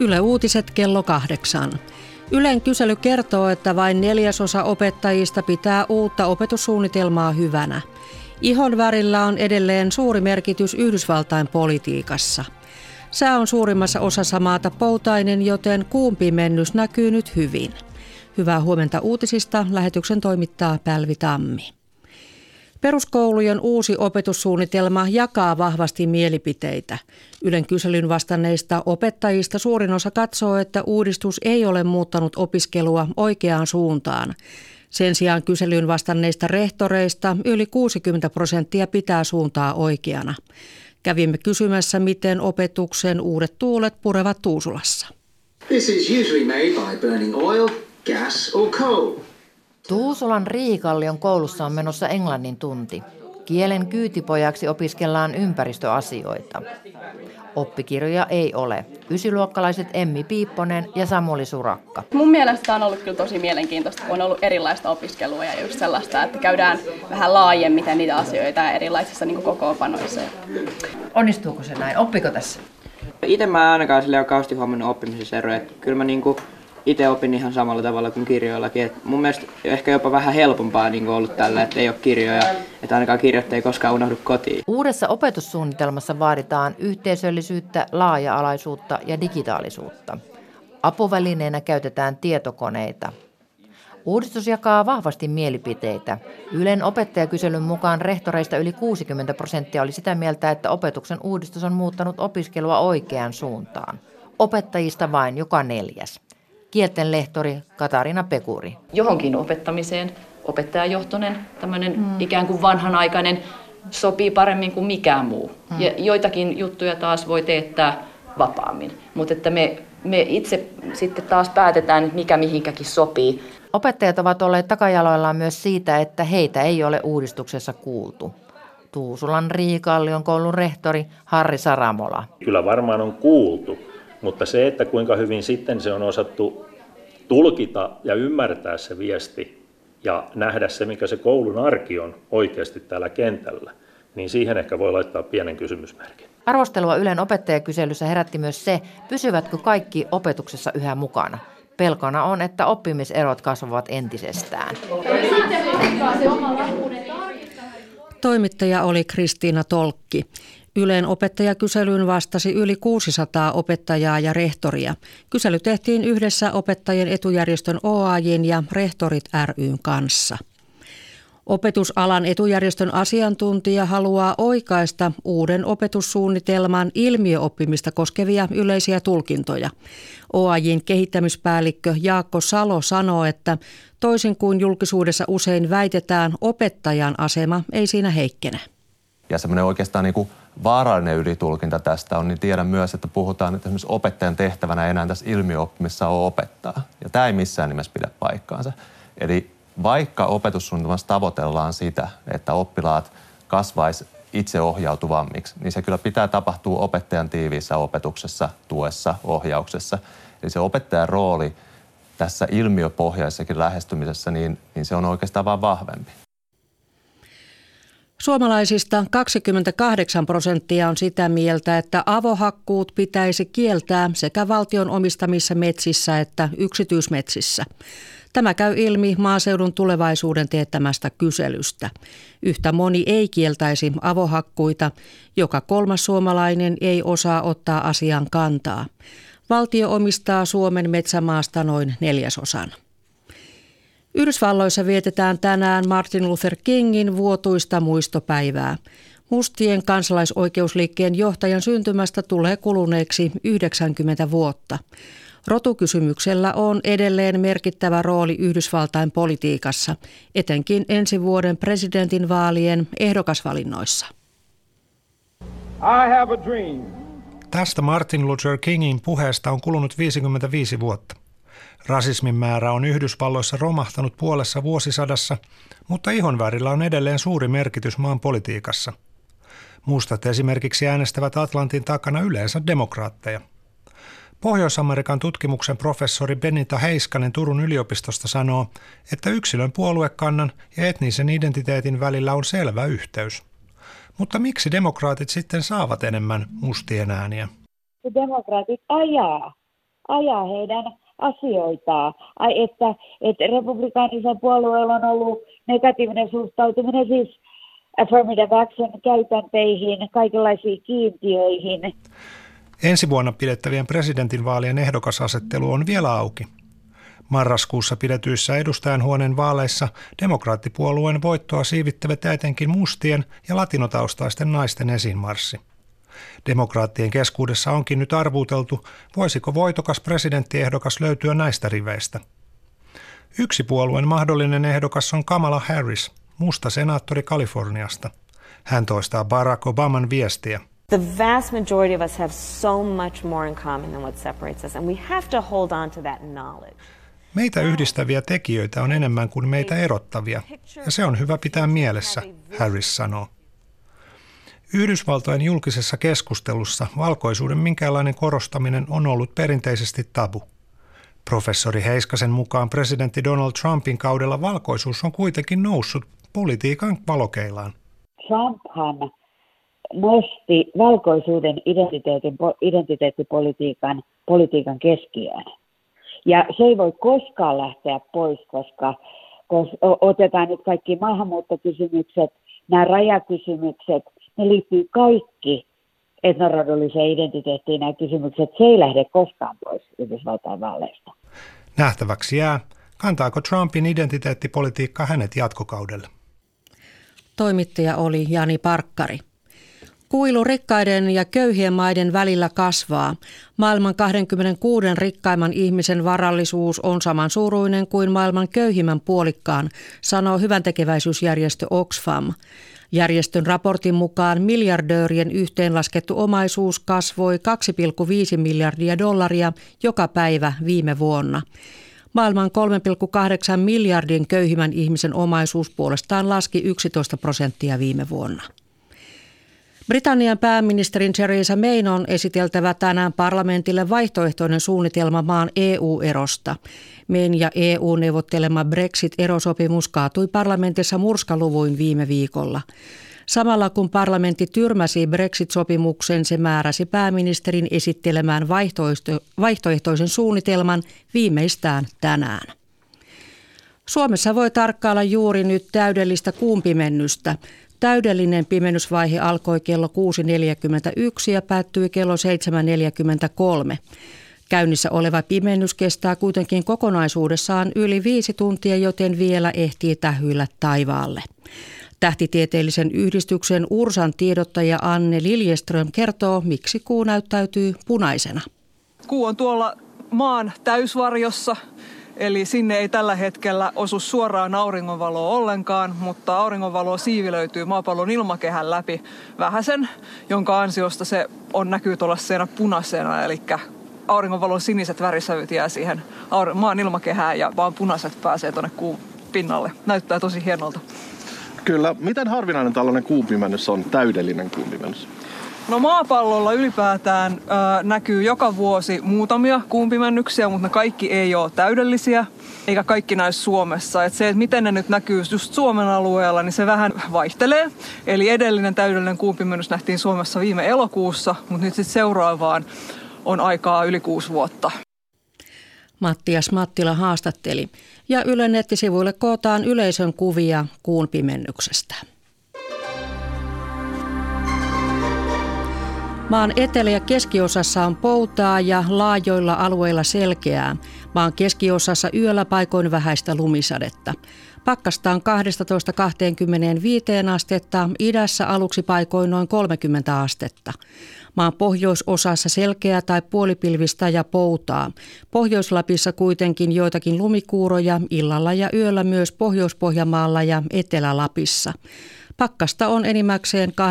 Yle Uutiset kello 8. Ylen kysely kertoo, että vain 1/4 opettajista pitää uutta opetussuunnitelmaa hyvänä. Ihon värillä on edelleen suuri merkitys Yhdysvaltain politiikassa. Sää on suurimmassa osassa maata poutainen, joten kuun pimennys näkyy nyt hyvin. Hyvää huomenta uutisista. Lähetyksen toimittaa Pälvi Tammi. Peruskoulujen uusi opetussuunnitelma jakaa vahvasti mielipiteitä. Ylen kyselyn vastanneista opettajista suurin osa katsoo, että uudistus ei ole muuttanut opiskelua oikeaan suuntaan. Sen sijaan kyselyyn vastanneista rehtoreista yli 60% pitää suuntaa oikeana. Kävimme kysymässä, miten opetuksen uudet tuulet purevat Tuusulassa. This is usually made by burning oil, gas or coal. Tuusulan Riikallion koulussa on menossa englannin tunti. Kielen kyytipojaksi opiskellaan ympäristöasioita. Oppikirjoja ei ole. Ysiluokkalaiset Emmi Piipponen ja Samuli Surakka. Mun mielestä tämä on ollut kyllä tosi mielenkiintoista, kun on ollut erilaista opiskelua ja just sellaista, että käydään vähän laajemmin niitä asioita erilaisissa kokoonpanoissa. Onnistuuko se näin? Oppiko tässä? Itse mä en ainakaan sille ole kauheasti huomannut oppimisessa eroja. Kyllä mä itse opin ihan samalla tavalla kuin kirjoillakin. Et mun mielestä ehkä jopa vähän helpompaa ollut tällä, että ei ole kirjoja, että ainakaan kirjat ei koskaan unohdu kotiin. Uudessa opetussuunnitelmassa vaaditaan yhteisöllisyyttä, laaja-alaisuutta ja digitaalisuutta. Apuvälineenä käytetään tietokoneita. Uudistus jakaa vahvasti mielipiteitä. Ylen opettajakyselyn mukaan rehtoreista yli 60% oli sitä mieltä, että opetuksen uudistus on muuttanut opiskelua oikeaan suuntaan. Opettajista vain joka 4. Kielten lehtori Katarina Pekuri. Johonkin opettamiseen opettajajohtoinen, tämmöinen ikään kuin vanhanaikainen, sopii paremmin kuin mikään muu. Ja joitakin juttuja taas voi teettää vapaammin, mutta että me itse sitten taas päätetään, mikä mihinkäkin sopii. Opettajat ovat olleet takajaloillaan myös siitä, että heitä ei ole uudistuksessa kuultu. Tuusulan Riikallion koulun rehtori Harri Saramola. Kyllä varmaan on kuultu, mutta se, että kuinka hyvin sitten se on osattu tulkita ja ymmärtää se viesti ja nähdä se, mikä se koulun arki on oikeasti täällä kentällä, niin siihen ehkä voi laittaa pienen kysymysmerkin. Arvostelua Ylen opettajakyselyssä herätti myös se, pysyvätkö kaikki opetuksessa yhä mukana. Pelkona on, että oppimiserot kasvavat entisestään. Toimittaja oli Kristiina Tolkki. Ylen opettajakyselyyn vastasi yli 600 opettajaa ja rehtoria. Kysely tehtiin yhdessä opettajien etujärjestön OAJ:n ja Rehtorit ry:n kanssa. Opetusalan etujärjestön asiantuntija haluaa oikaista uuden opetussuunnitelman ilmiöoppimista koskevia yleisiä tulkintoja. OAJ:n kehittämispäällikkö Jaakko Salo sanoo, että toisin kuin julkisuudessa usein väitetään, opettajan asema ei siinä heikkene. Ja semmoinen oikeastaan vaarallinen ylitulkinta tästä on, niin tiedän myös, että puhutaan, että esimerkiksi opettajan tehtävänä ei enää tässä ilmiöoppimisessa ole opettaa. Ja tämä ei missään nimessä pidä paikkaansa. Eli vaikka opetussuunnitelmassa tavoitellaan sitä, että oppilaat kasvaisi itseohjautuvammiksi, niin se kyllä pitää tapahtua opettajan tiiviissä opetuksessa, tuessa, ohjauksessa. Eli se opettajan rooli tässä ilmiöpohjaisessakin lähestymisessä, niin se on oikeastaan vaan vahvempi. Suomalaisista 28% on sitä mieltä, että avohakkuut pitäisi kieltää sekä valtion omistamissa metsissä että yksityismetsissä. Tämä käy ilmi maaseudun tulevaisuuden teettämästä kyselystä. Yhtä moni ei kieltäisi avohakkuita, joka 3. suomalainen ei osaa ottaa asian kantaa. Valtio omistaa Suomen metsämaasta noin 1/4. Yhdysvalloissa vietetään tänään Martin Luther Kingin vuotuista muistopäivää. Mustien kansalaisoikeusliikkeen johtajan syntymästä tulee kuluneeksi 90 vuotta. Rotukysymyksellä on edelleen merkittävä rooli Yhdysvaltain politiikassa, etenkin ensi vuoden presidentinvaalien ehdokasvalinnoissa. I have a dream. Tästä Martin Luther Kingin puheesta on kulunut 55 vuotta. Rasismin määrä on Yhdysvalloissa romahtanut puolessa vuosisadassa, mutta ihonvärillä on edelleen suuri merkitys maan politiikassa. Mustat esimerkiksi äänestävät Atlantin takana yleensä demokraatteja. Pohjois-Amerikan tutkimuksen professori Benita Heiskanen Turun yliopistosta sanoo, että yksilön puoluekannan ja etnisen identiteetin välillä on selvä yhteys. Mutta miksi demokraatit sitten saavat enemmän mustien ääniä? Demokraatit ajaa ajaa heidän asioitaan. Että republikaanisen puolueella on ollut negatiivinen suhtautuminen siis affirmative action käytänteihin, kaikenlaisiin kiintiöihin. Ensi vuonna pidettävien presidentinvaalien ehdokasasettelu on vielä auki. Marraskuussa pidetyissä edustajanhuoneen vaaleissa demokraattipuolueen voittoa siivittävät etenkin mustien ja latinotaustaisten naisten esiinmarssi. Demokraattien keskuudessa onkin nyt arvuuteltu, voisiko voitokas presidenttiehdokas löytyä näistä riveistä. Yksi puolueen mahdollinen ehdokas on Kamala Harris, musta senaattori Kaliforniasta. Hän toistaa Barack Obaman viestiä. The vast majority of us have so much more in common than what separates us, and we have to hold on to that knowledge. Meitä yhdistäviä tekijöitä on enemmän kuin meitä erottavia, ja se on hyvä pitää mielessä, Harris sanoo. Yhdysvaltojen julkisessa keskustelussa valkoisuuden minkäänlainen korostaminen on ollut perinteisesti tabu. Professori Heiskasen mukaan presidentti Donald Trumpin kaudella valkoisuus on kuitenkin noussut politiikan valokeilaan. Trumphan nosti valkoisuuden identiteettipolitiikan keskiöön. Ja se ei voi koskaan lähteä pois, koska otetaan nyt kaikki maahanmuuttokysymykset, nämä rajakysymykset, ne liittyy kaikki etnorodolliseen identiteettiin, nämä kysymykset, se ei lähde koskaan pois Yhdysvaltain vaaleista. Nähtäväksi jää, kantaako Trumpin identiteettipolitiikka hänet jatkokaudelle. Toimittaja oli Jani Parkkari. Kuilu rikkaiden ja köyhien maiden välillä kasvaa. Maailman 26 rikkaimman ihmisen varallisuus on samansuuruinen kuin maailman köyhimmän puolikkaan, sanoo hyväntekeväisyysjärjestö Oxfam. Järjestön raportin mukaan miljardöörien yhteenlaskettu omaisuus kasvoi $2,5 miljardia joka päivä viime vuonna. Maailman 3,8 miljardin köyhimmän ihmisen omaisuus puolestaan laski 11% viime vuonna. Britannian pääministerin Theresa Mayn on esiteltävä tänään parlamentille vaihtoehtoinen suunnitelma maan EU-erosta. Mayn ja EU neuvottelema Brexit-erosopimus kaatui parlamentissa murskaluvuin viime viikolla. Samalla kun parlamentti tyrmäsi Brexit-sopimuksen, se määräsi pääministerin esittelemään vaihtoehtoisen suunnitelman viimeistään tänään. Suomessa voi tarkkailla juuri nyt täydellistä kuun pimennystä. Täydellinen pimennysvaihe alkoi kello 6.41 ja päättyi kello 7.43. Käynnissä oleva pimennys kestää kuitenkin kokonaisuudessaan yli 5 tuntia, joten vielä ehtii tähyillä taivaalle. Tähtitieteellisen yhdistyksen Ursan tiedottaja Anne Liljeström kertoo, miksi kuu näyttäytyy punaisena. Kuu on tuolla maan täysvarjossa. Eli sinne ei tällä hetkellä osu suoraan auringonvaloa ollenkaan, mutta auringonvaloa siivilöityy maapallon ilmakehän läpi vähäsen, jonka ansiosta se näkyy tuollaisena punaisena, eli auringonvalon siniset värisävyt jää siihen maan ilmakehään ja vaan punaiset pääsee tuonne kuun pinnalle. Näyttää tosi hienolta. Kyllä. Miten harvinainen tällainen kuunpimennys on, täydellinen kuunpimennys? No maapallolla ylipäätään näkyy joka vuosi muutamia kuunpimennyksiä, mutta ne kaikki ei ole täydellisiä, eikä kaikki näy Suomessa. Et se, että miten ne nyt näkyy just Suomen alueella, niin se vähän vaihtelee. Eli edellinen täydellinen kuunpimennys nähtiin Suomessa viime elokuussa, mutta nyt sitten seuraavaan on aikaa yli 6 vuotta. Mattias Mattila haastatteli. Ja Ylen nettisivuille kootaan yleisön kuvia kuun pimennyksestä. Maan etelä- ja keskiosassa on poutaa ja laajoilla alueilla selkeää. Maan keskiosassa yöllä paikoin vähäistä lumisadetta. Pakkasta on 12–25 astetta, idässä aluksi paikoin noin 30 astetta. Maan pohjoisosassa selkeää tai puolipilvistä ja poutaa. Pohjois-Lapissa kuitenkin joitakin lumikuuroja, illalla ja yöllä myös Pohjois-Pohjanmaalla ja Etelä-Lapissa. Pakkasta on enimmäkseen 18–35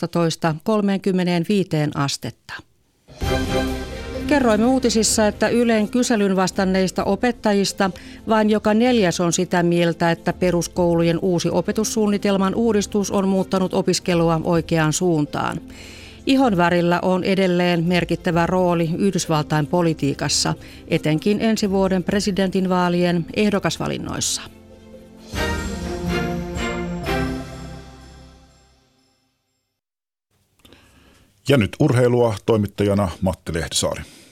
astetta. Kerroimme uutisissa, että Ylen kyselyn vastanneista opettajista vain joka 4. on sitä mieltä, että peruskoulujen uusi opetussuunnitelman uudistus on muuttanut opiskelua oikeaan suuntaan. Ihonvärillä on edelleen merkittävä rooli Yhdysvaltain politiikassa, etenkin ensi vuoden presidentinvaalien ehdokasvalinnoissa. Ja nyt urheilua, toimittajana Matti Lehtisaari.